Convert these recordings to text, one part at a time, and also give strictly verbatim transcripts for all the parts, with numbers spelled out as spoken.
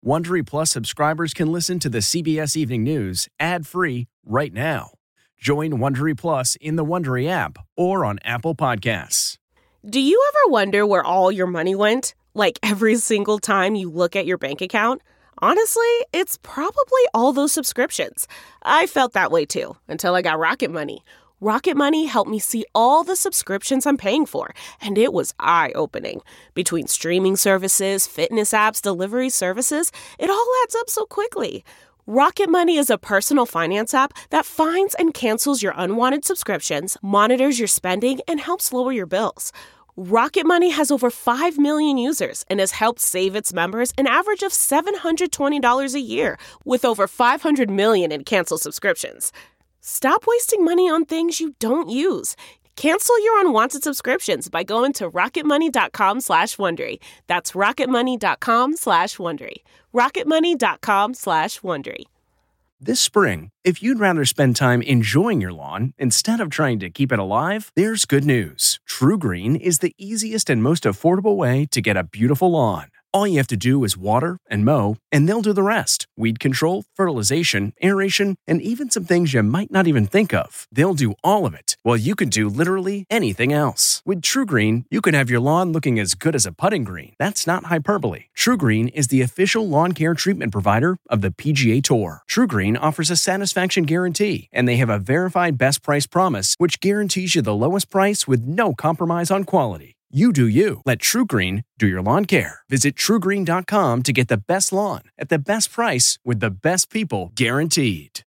Wondery Plus subscribers can listen to the C B S Evening News ad-free right now. Join Wondery Plus in the Wondery app or on Apple Podcasts. Do you ever wonder where all your money went? Like every single time you look at your bank account? Honestly, it's probably all those subscriptions. I felt that way too, until I got Rocket Money. Rocket Money helped me see all the subscriptions I'm paying for, and it was eye-opening. Between streaming services, fitness apps, delivery services, it all adds up so quickly. Rocket Money is a personal finance app that finds and cancels your unwanted subscriptions, monitors your spending, and helps lower your bills. Rocket Money has over five million users and has helped save its members an average of seven hundred twenty dollars a year, with over five hundred million in canceled subscriptions. Stop wasting money on things you don't use. Cancel your unwanted subscriptions by going to rocketmoney.com slash Wondery. That's rocketmoney.com slash Wondery. rocketmoney.com slash Wondery. This spring, if you'd rather spend time enjoying your lawn instead of trying to keep it alive, there's good news. TruGreen is the easiest and most affordable way to get a beautiful lawn. All you have to do is water and mow, and they'll do the rest. Weed control, fertilization, aeration, and even some things you might not even think of. They'll do all of it, while you can do literally anything else. With TruGreen, you can have your lawn looking as good as a putting green. That's not hyperbole. TruGreen is the official lawn care treatment provider of the P G A Tour. TruGreen offers a satisfaction guarantee, and they have a verified best price promise, which guarantees you the lowest price with no compromise on quality. You do you. Let TruGreen do your lawn care. Visit True Green dot com to get the best lawn at the best price with the best people guaranteed.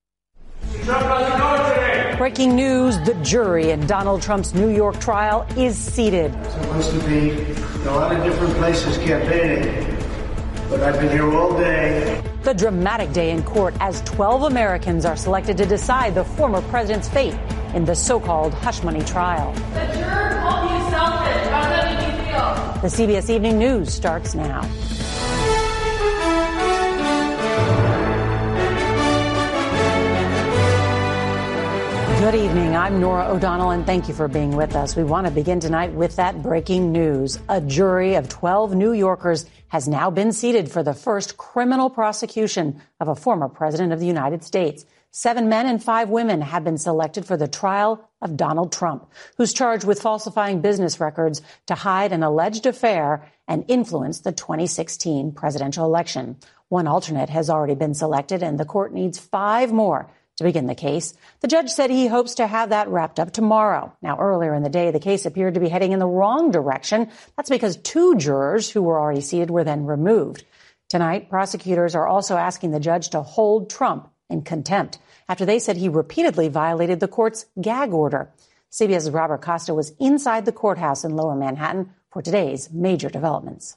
Breaking news, the jury in Donald Trump's New York trial is seated. Supposed to be in a lot of different places campaigning, but I've been here all day. The dramatic day in court as twelve Americans are selected to decide the former president's fate in the so-called hush money trial. The juror called you selfish. How does that make you feel? The C B S Evening News starts now. Good evening. I'm Nora O'Donnell, and thank you for being with us. We want to begin tonight with that breaking news. A jury of twelve New Yorkers has now been seated for the first criminal prosecution of a former president of the United States. Seven men and five women have been selected for the trial of Donald Trump, who's charged with falsifying business records to hide an alleged affair and influence the twenty sixteen presidential election. One alternate has already been selected, and the court needs five more to begin the case. The judge said he hopes to have that wrapped up tomorrow. Now, earlier in the day, the case appeared to be heading in the wrong direction. That's because two jurors who were already seated were then removed. Tonight, prosecutors are also asking the judge to hold Trump in contempt after they said he repeatedly violated the court's gag order. CBS's Robert Costa was inside the courthouse in Lower Manhattan for today's major developments.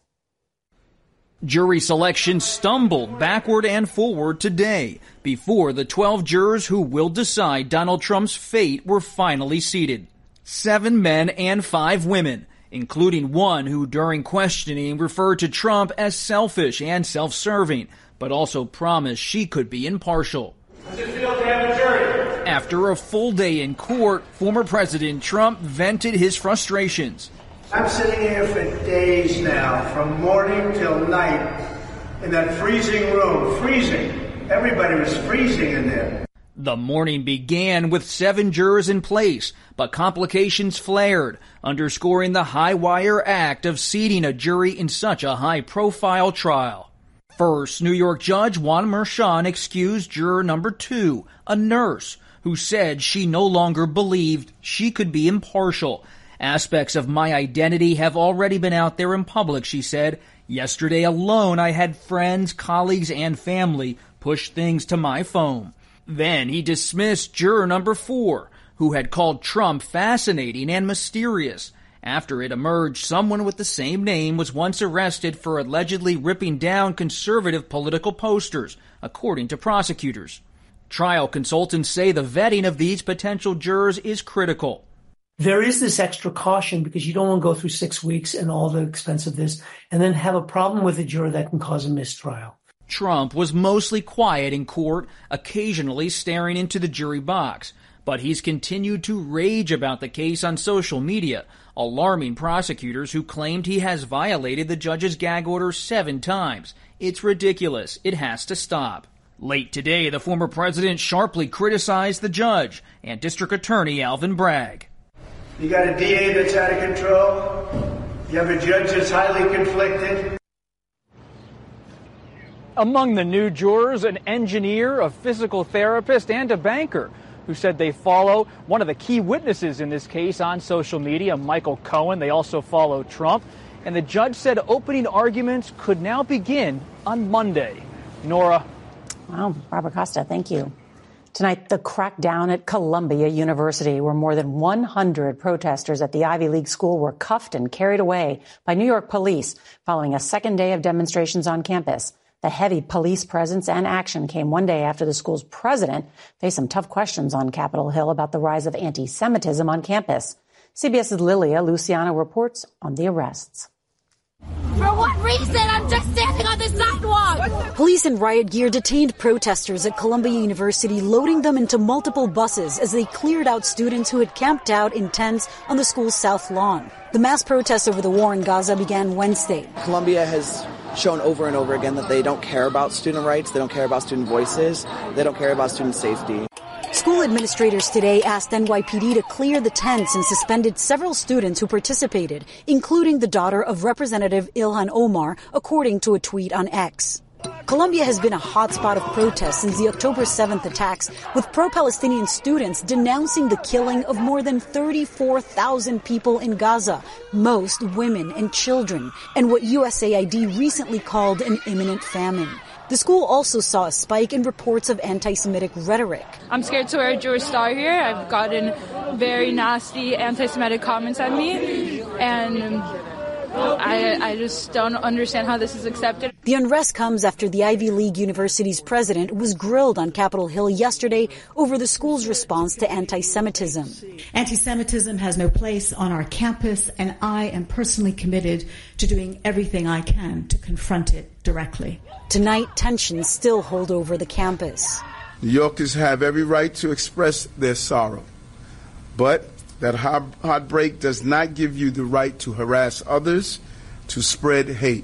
Jury selection stumbled backward and forward today before the twelve jurors who will decide Donald Trump's fate were finally seated. Seven men and five women, including one who during questioning referred to Trump as selfish and self-serving, but also promised she could be impartial. Does it feel to have a jury? After a full day in court, former President Trump vented his frustrations. I'm sitting here for days now, from morning till night, in that freezing room, freezing. Everybody was freezing in there. The morning began with seven jurors in place, but complications flared, underscoring the high-wire act of seating a jury in such a high-profile trial. First, New York Judge Juan Merchan excused juror number two, a nurse, who said she no longer believed she could be impartial. Aspects of my identity have already been out there in public, she said. Yesterday alone, I had friends, colleagues, and family push things to my phone. Then he dismissed juror number four, who had called Trump fascinating and mysterious. After it emerged someone with the same name was once arrested for allegedly ripping down conservative political posters, according to prosecutors. Trial consultants say the vetting of these potential jurors is critical. There is this extra caution because you don't want to go through six weeks and all the expense of this and then have a problem with a juror that can cause a mistrial. Trump was mostly quiet in court, occasionally staring into the jury box. But he's continued to rage about the case on social media, alarming prosecutors who claimed he has violated the judge's gag order seven times, It's ridiculous. It has to stop. Late today, the former president sharply criticized the judge and District Attorney Alvin Bragg. You got a D A that's out of control. You have a judge that's highly conflicted. Among the new jurors, an engineer, a physical therapist, and a banker who said they follow one of the key witnesses in this case on social media, Michael Cohen. They also follow Trump. And the judge said opening arguments could now begin on Monday. Nora. Wow, Robert Costa, thank you. Tonight, the crackdown at Columbia University, where more than one hundred protesters at the Ivy League school were cuffed and carried away by New York police following a second day of demonstrations on campus. The heavy police presence and action came one day after the school's president faced some tough questions on Capitol Hill about the rise of anti-Semitism on campus. CBS's Lilia Luciano reports on the arrests. For what reason? I'm just standing on the sidewalk. Police in riot gear detained protesters at Columbia University, loading them into multiple buses as they cleared out students who had camped out in tents on the school's south lawn. The mass protests over the war in Gaza began Wednesday. Columbia has shown over and over again that they don't care about student rights, they don't care about student voices, they don't care about student safety. School administrators today asked N Y P D to clear the tents and suspended several students who participated, including the daughter of Representative Ilhan Omar, according to a tweet on X. Columbia has been a hotspot of protests since the October seventh attacks, with pro-Palestinian students denouncing the killing of more than thirty-four thousand people in Gaza, most women and children, and what U S A I D recently called an imminent famine. The school also saw a spike in reports of anti-Semitic rhetoric. I'm scared to wear a Jewish star here. I've gotten very nasty anti-Semitic comments at me, and I, I just don't understand how this is accepted. The unrest comes after the Ivy League University's president was grilled on Capitol Hill yesterday over the school's response to anti-Semitism. Anti-Semitism has no place on our campus, and I am personally committed to doing everything I can to confront it directly. Tonight, tensions still hold over the campus. New Yorkers have every right to express their sorrow, but that heartbreak does not give you the right to harass others, to spread hate.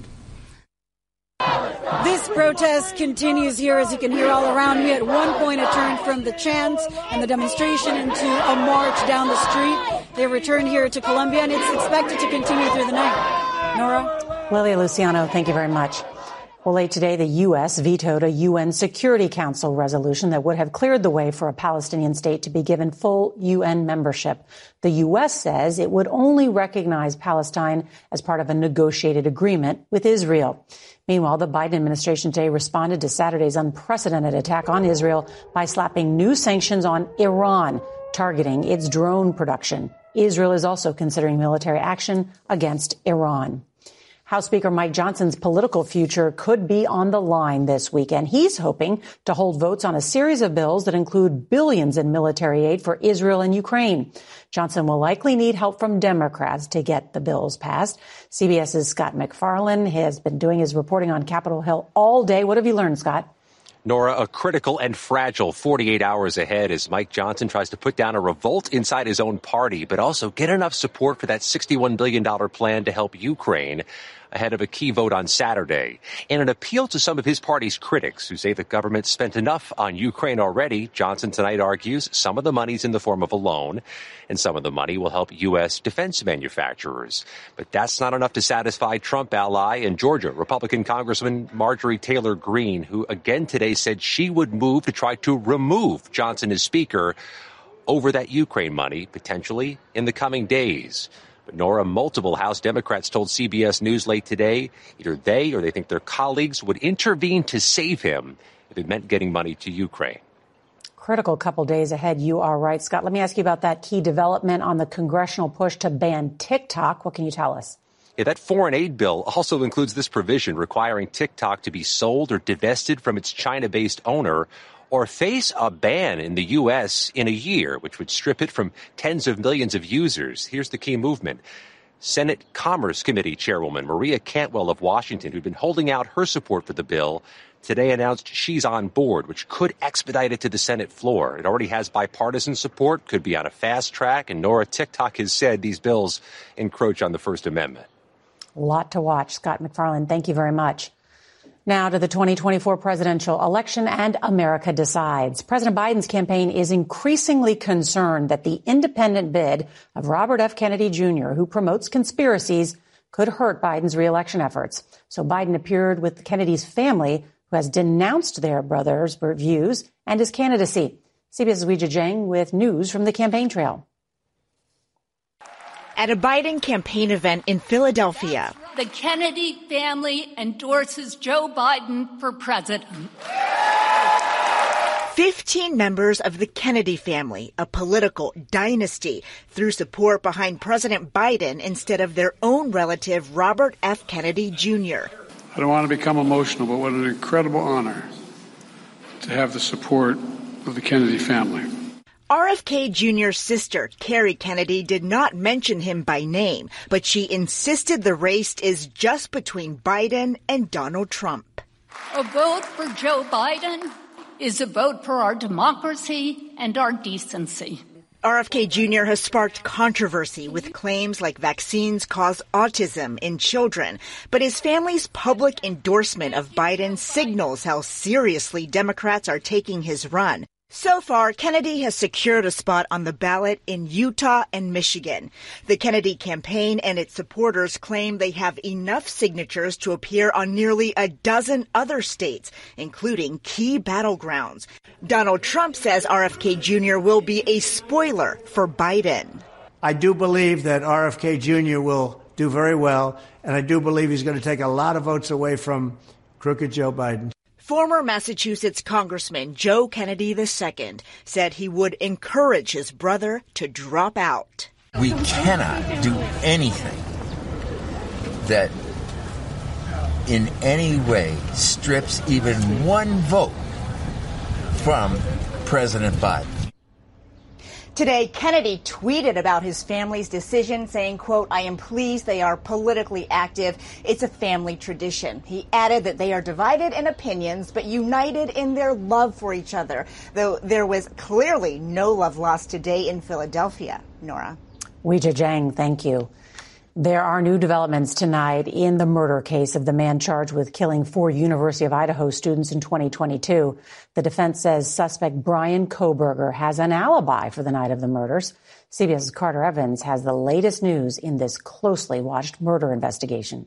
This protest continues here, as you can hear all around me. At one point, it turned from the chants and the demonstration into a march down the street. They returned here to Columbia, and it's expected to continue through the night. Nora? Lilia Luciano, thank you very much. Well, late today, the U S vetoed a U N Security Council resolution that would have cleared the way for a Palestinian state to be given full U N membership. The U S says it would only recognize Palestine as part of a negotiated agreement with Israel. Meanwhile, the Biden administration today responded to Saturday's unprecedented attack on Israel by slapping new sanctions on Iran, targeting its drone production. Israel is also considering military action against Iran. House Speaker Mike Johnson's political future could be on the line this weekend. He's hoping to hold votes on a series of bills that include billions in military aid for Israel and Ukraine. Johnson will likely need help from Democrats to get the bills passed. CBS's Scott MacFarlane has been doing his reporting on Capitol Hill all day. What have you learned, Scott? Nora, a critical and fragile forty-eight hours ahead as Mike Johnson tries to put down a revolt inside his own party, but also get enough support for that sixty-one billion dollars plan to help Ukraine ahead of a key vote on Saturday. In an appeal to some of his party's critics who say the government spent enough on Ukraine already, Johnson tonight argues some of the money's in the form of a loan, and some of the money will help U S defense manufacturers. But that's not enough to satisfy Trump ally and Georgia Republican Congressman Marjorie Taylor Greene, who again today said she would move to try to remove Johnson as Speaker over that Ukraine money, potentially in the coming days. But Nora, multiple House Democrats told C B S News late today either they or they think their colleagues would intervene to save him if it meant getting money to Ukraine. Critical couple days ahead. You are right, Scott. Let me ask you about that key development on the congressional push to ban TikTok. What can you tell us? Yeah, that foreign aid bill also includes this provision requiring TikTok to be sold or divested from its China-based owner or face a ban in the U S in a year, which would strip it from tens of millions of users. Here's the key movement. Senate Commerce Committee Chairwoman Maria Cantwell of Washington, who'd been holding out her support for the bill, today announced she's on board, which could expedite it to the Senate floor. It already has bipartisan support, could be on a fast track, and Nora, TikTok has said these bills encroach on the First Amendment. A lot to watch. Scott MacFarlane, thank you very much. Now to the twenty twenty-four presidential election and America Decides. President Biden's campaign is increasingly concerned that the independent bid of Robert F. Kennedy Junior, who promotes conspiracies, could hurt Biden's reelection efforts. So Biden appeared with the Kennedy's family, who has denounced their brother's views and his candidacy. CBS's Weijia Jiang with news from the campaign trail. At a Biden campaign event in Philadelphia, the Kennedy family endorses Joe Biden for president. Fifteen members of the Kennedy family, a political dynasty, threw support behind President Biden instead of their own relative, Robert F. Kennedy Junior I don't want to become emotional, but what an incredible honor to have the support of the Kennedy family. R F K Junior's sister, Kerry Kennedy, did not mention him by name, but she insisted the race is just between Biden and Donald Trump. A vote for Joe Biden is a vote for our democracy and our decency. R F K Junior has sparked controversy with claims like vaccines cause autism in children, but his family's public endorsement of Biden signals how seriously Democrats are taking his run. So far, Kennedy has secured a spot on the ballot in Utah and Michigan. The Kennedy campaign and its supporters claim they have enough signatures to appear on nearly a dozen other states, including key battlegrounds. Donald Trump says R F K Junior will be a spoiler for Biden. I do believe that R F K Junior will do very well, and I do believe he's going to take a lot of votes away from crooked Joe Biden. Former Massachusetts Congressman Joe Kennedy the Second said he would encourage his brother to drop out. We cannot do anything that in any way strips even one vote from President Biden. Today, Kennedy tweeted about his family's decision, saying, quote, "I am pleased they are politically active. It's a family tradition." He added that they are divided in opinions, but united in their love for each other, though there was clearly no love lost today in Philadelphia. Nora. Weijia Jiang, thank you. There are new developments tonight in the murder case of the man charged with killing four University of Idaho students in twenty twenty-two. The defense says suspect Bryan Kohberger has an alibi for the night of the murders. CBS's Carter Evans has the latest news in this closely watched murder investigation.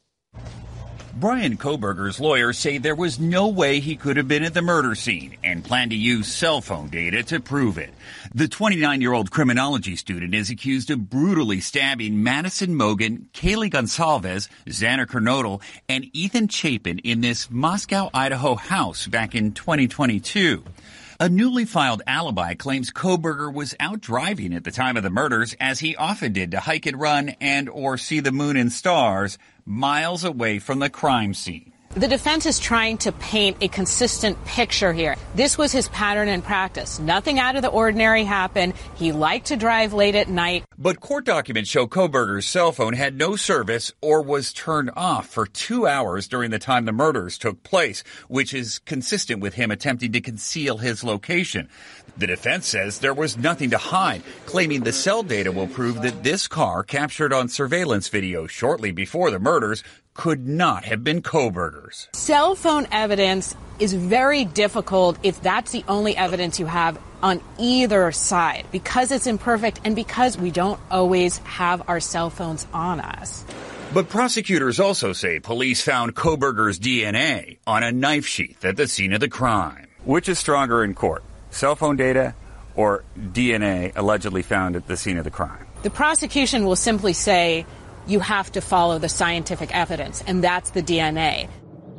Bryan Kohberger's lawyers say there was no way he could have been at the murder scene and plan to use cell phone data to prove it. The twenty-nine-year-old criminology student is accused of brutally stabbing Madison Mogen, Kaylee Gonsalves, Xander Kernodle, and Ethan Chapin in this Moscow, Idaho house back in twenty twenty-two. A newly filed alibi claims Kohberger was out driving at the time of the murders, as he often did, to hike and run and or see the moon and stars miles away from the crime scene. The defense is trying to paint a consistent picture here. This was his pattern and practice. Nothing out of the ordinary happened. He liked to drive late at night. But court documents show Kohberger's cell phone had no service or was turned off for two hours during the time the murders took place, which is consistent with him attempting to conceal his location. The defense says there was nothing to hide, claiming the cell data will prove that this car, captured on surveillance video shortly before the murders, could not have been Kohberger's. Cell phone evidence is very difficult if that's the only evidence you have on either side, because it's imperfect and because we don't always have our cell phones on us. But prosecutors also say police found Kohberger's D N A on a knife sheath at the scene of the crime. Which is stronger in court, cell phone data or D N A allegedly found at the scene of the crime? The prosecution will simply say you have to follow the scientific evidence, and that's the D N A.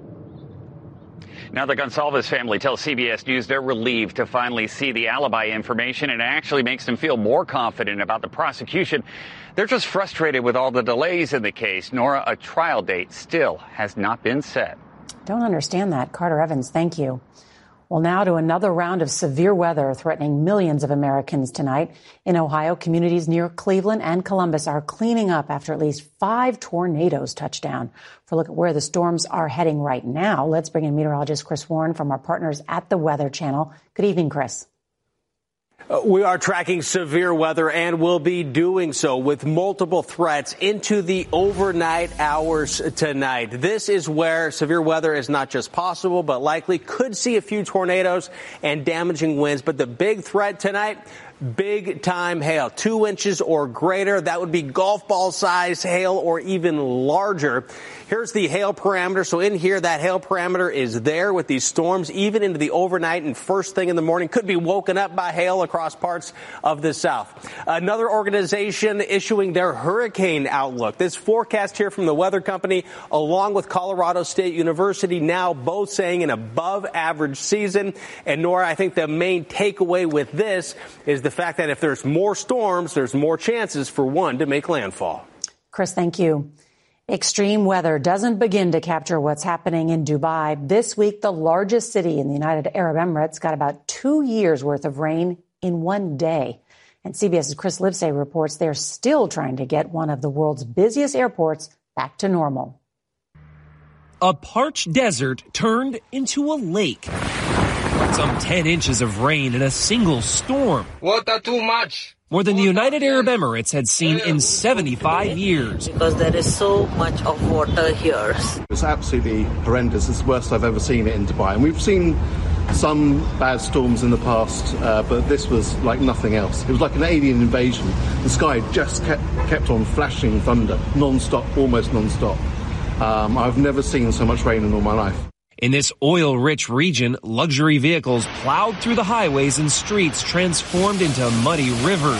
Now, the Gonsalves family tells C B S News they're relieved to finally see the alibi information, and it actually makes them feel more confident about the prosecution. They're just frustrated with all the delays in the case. Nora, a trial date still has not been set. Don't understand that. Carter Evans, thank you. Well, now to another round of severe weather threatening millions of Americans tonight. In Ohio, communities near Cleveland and Columbus are cleaning up after at least five tornadoes touched down. For a look at where the storms are heading right now, let's bring in meteorologist Chris Warren from our partners at the Weather Channel. Good evening, Chris. Uh, we are tracking severe weather and will be doing so with multiple threats into the overnight hours tonight. This is where severe weather is not just possible, but likely could see a few tornadoes and damaging winds. But the big threat tonight, big time hail, two inches or greater. That would be golf ball size hail or even larger. Here's the hail parameter. So in here, that hail parameter is there with these storms, even into the overnight and first thing in the morning. Could be woken up by hail across parts of the South. Another organization issuing their hurricane outlook. This forecast here from the weather company, along with Colorado State University, now both saying an above average season. And Nora, I think the main takeaway with this is the fact that if there's more storms, there's more chances for one to make landfall. Chris, thank you. Extreme weather doesn't begin to capture what's happening in Dubai. This week, the largest city in the United Arab Emirates got about two years worth of rain in one day. And CBS's Chris Livesay reports they're still trying to get one of the world's busiest airports back to normal. A parched desert turned into a lake. Some ten inches of rain in a single storm. Water too much. More than the United Arab Emirates had seen in seventy-five years. Because there is so much of water here. It's absolutely horrendous. It's the worst I've ever seen it in Dubai. And we've seen some bad storms in the past, uh, but this was like nothing else. It was like an alien invasion. The sky just kept, kept on flashing thunder, non-stop, almost non-stop. Um, I've never seen so much rain in all my life. In this oil-rich region, luxury vehicles plowed through the highways and streets transformed into muddy rivers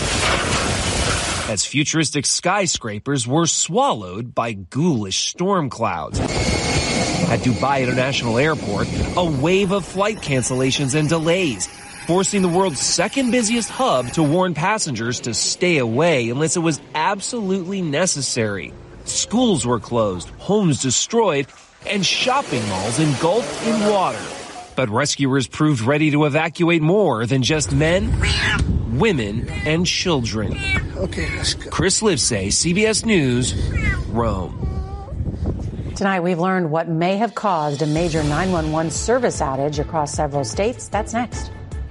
as futuristic skyscrapers were swallowed by ghoulish storm clouds. At Dubai International Airport, a wave of flight cancellations and delays, forcing the world's second busiest hub to warn passengers to stay away unless it was absolutely necessary. Schools were closed, homes destroyed, and shopping malls engulfed in water. But rescuers proved ready to evacuate more than just men, women, and children. Okay, let's go. Chris Livesay, C B S News, Rome. Tonight, we've learned what may have caused a major nine one one service outage across several states. That's next.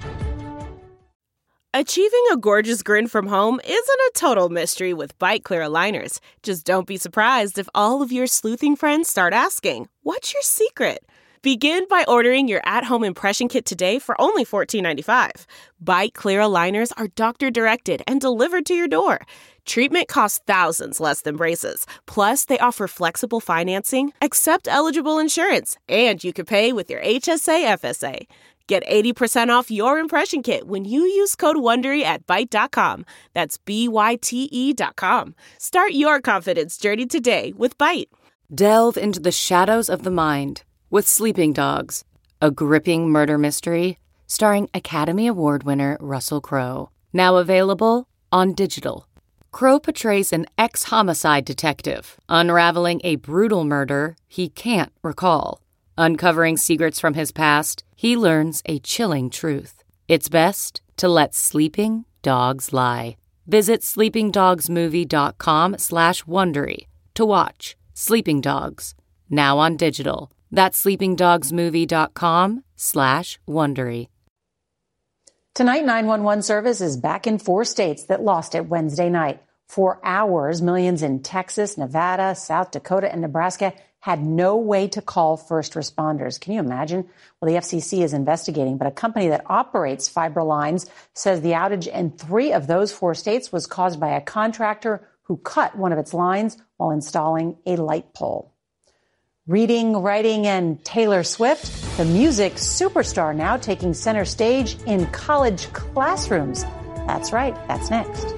Achieving a gorgeous grin from home isn't a total mystery with Byte clear aligners. Just don't be surprised if all of your sleuthing friends start asking, "What's your secret?" Begin by ordering your at-home impression kit today for only fourteen ninety-five. Byte clear aligners are doctor-directed and delivered to your door. Treatment costs thousands less than braces. Plus, they offer flexible financing, accept eligible insurance, and you can pay with your H S A F S A. Get eighty percent off your impression kit when you use code WONDERY at Byte dot com. That's B Y T E dot com. Start your confidence journey today with Byte. Delve into the shadows of the mind with Sleeping Dogs, a gripping murder mystery starring Academy Award winner Russell Crowe. Now available on digital. Crowe portrays an ex-homicide detective unraveling a brutal murder he can't recall. Uncovering secrets from his past, he learns a chilling truth. It's best to let sleeping dogs lie. Visit sleepingdogsmovie.com slash Wondery to watch Sleeping Dogs, now on digital. That's sleepingdogsmovie.com slash Wondery. Tonight, nine one one service is back in four states that lost it Wednesday night. For hours, millions in Texas, Nevada, South Dakota, and Nebraska had no way to call first responders. Can you imagine? Well, the F C C is investigating, but a company that operates fiber lines says the outage in three of those four states was caused by a contractor who cut one of its lines while installing a light pole. Reading, writing, and Taylor Swift, the music superstar now taking center stage in college classrooms. That's right, that's next.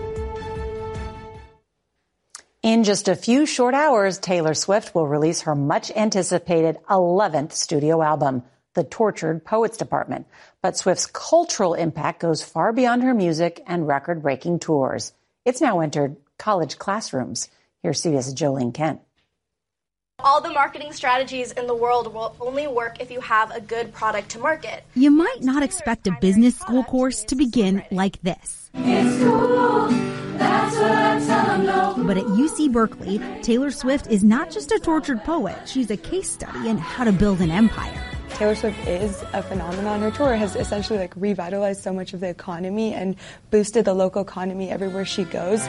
In just a few short hours, Taylor Swift will release her much-anticipated eleventh studio album, The Tortured Poets Department. But Swift's cultural impact goes far beyond her music and record-breaking tours. It's now entered college classrooms. Here's CBS's Jolene Kent. All the marketing strategies in the world will only work if you have a good product to market. You might not expect a business school course to begin like this. It's cool. That's what I tell them, no. But at U C Berkeley, Taylor Swift is not just a tortured poet. She's a case study in how to build an empire. Taylor Swift is a phenomenon. Her tour has essentially like revitalized so much of the economy and boosted the local economy everywhere she goes.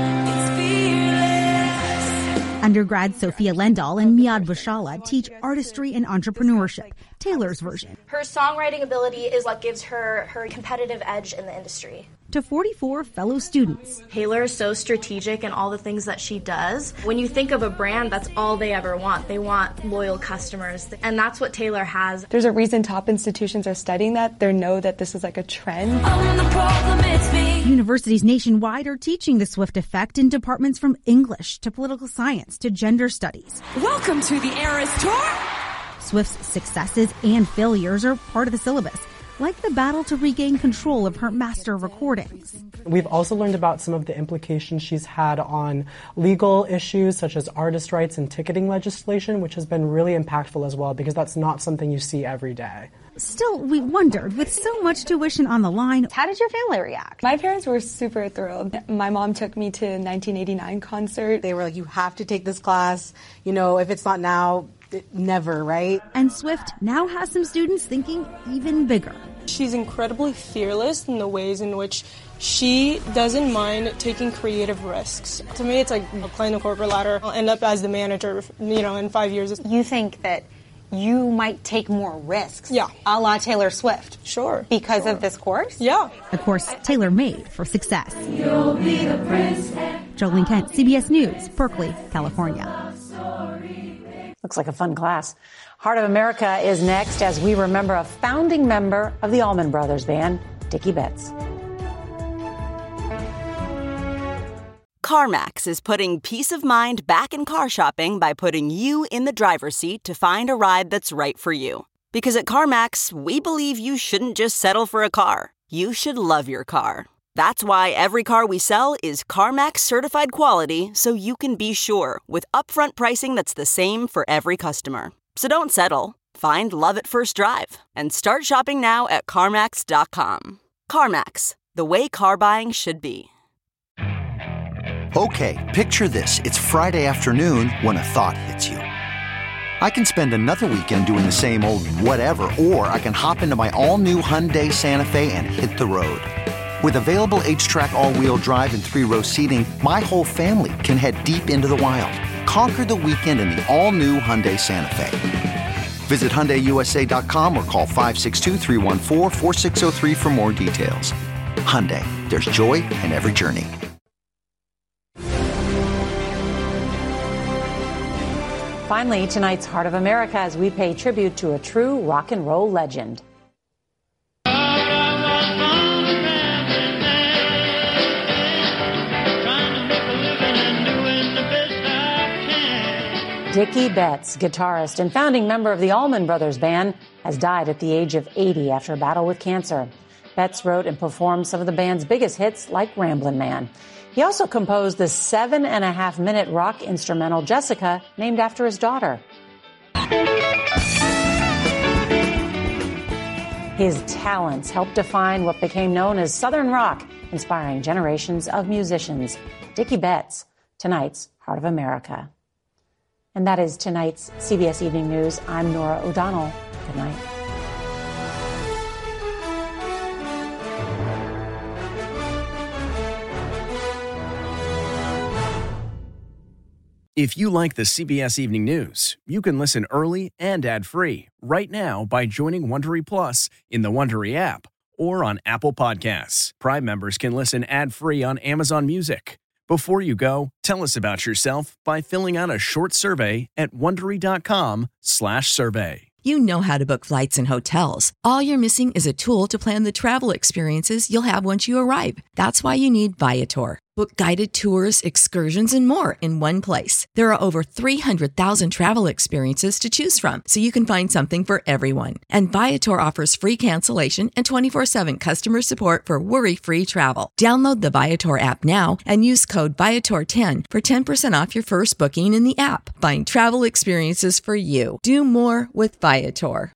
Undergrad Sophia Lendahl and Miad Vashala teach artistry and entrepreneurship, Taylor's version. Her songwriting ability is what gives her her competitive edge in the industry. To forty-four fellow students. Taylor is so strategic in all the things that she does. When you think of a brand, that's all they ever want. They want loyal customers, and that's what Taylor has. There's a reason top institutions are studying that. They know that this is like a trend. Universities nationwide are teaching the Swift effect in departments from English to political science to gender studies. Welcome to the Eras Tour! Swift's successes and failures are part of the syllabus, like the battle to regain control of her master recordings. We've also learned about some of the implications she's had on legal issues such as artist rights and ticketing legislation, which has been really impactful as well, because that's not something you see every day. Still, we wondered, with so much tuition on the line, how did your family react? My parents were super thrilled. My mom took me to a nineteen eighty-nine concert. They were like, you have to take this class. You know, if it's not now, it, never, right? And Swift now has some students thinking even bigger. She's incredibly fearless in the ways in which she doesn't mind taking creative risks. To me, it's like playing the corporate ladder. I'll end up as the manager, you know, in five years. You think that you might take more risks? Yeah. A la Taylor Swift? Sure. Because sure. of this course? Yeah. A course tailor-made for success. You'll be the prince. Jolene Kent, C B S News, Berkeley, California. Looks like a fun class. Heart of America is next as we remember a founding member of the Allman Brothers Band, Dickie Betts. CarMax is putting peace of mind back in car shopping by putting you in the driver's seat to find a ride that's right for you. Because at CarMax, we believe you shouldn't just settle for a car. You should love your car. That's why every car we sell is CarMax certified quality, so you can be sure with upfront pricing that's the same for every customer. So don't settle. Find love at first drive and start shopping now at CarMax dot com. CarMax, the way car buying should be. Okay, picture this. It's Friday afternoon when a thought hits you. I can spend another weekend doing the same old whatever, or I can hop into my all-new Hyundai Santa Fe and hit the road. With available H-Track all-wheel drive and three-row seating, my whole family can head deep into the wild. Conquer the weekend in the all-new Hyundai Santa Fe. Visit Hyundai U S A dot com or call five six two, three one four, four six zero three for more details. Hyundai, there's joy in every journey. Finally, tonight's Heart of America as we pay tribute to a true rock and roll legend. Dickie Betts, guitarist and founding member of the Allman Brothers Band, has died at the age of eighty after a battle with cancer. Betts wrote and performed some of the band's biggest hits like Ramblin' Man. He also composed the seven and a half minute rock instrumental Jessica, named after his daughter. His talents helped define what became known as Southern rock, inspiring generations of musicians. Dickie Betts, tonight's Heart of America. And that is tonight's C B S Evening News. I'm Norah O'Donnell. Good night. If you like the C B S Evening News, you can listen early and ad-free right now by joining Wondery Plus in the Wondery app or on Apple Podcasts. Prime members can listen ad-free on Amazon Music. Before you go, tell us about yourself by filling out a short survey at Wondery.com slash survey. You know how to book flights and hotels. All you're missing is a tool to plan the travel experiences you'll have once you arrive. That's why you need Viator. Book guided tours, excursions, and more in one place. There are over three hundred thousand travel experiences to choose from, so you can find something for everyone. And Viator offers free cancellation and twenty-four seven customer support for worry-free travel. Download the Viator app now and use code Viator ten for ten percent off your first booking in the app. Find travel experiences for you. Do more with Viator.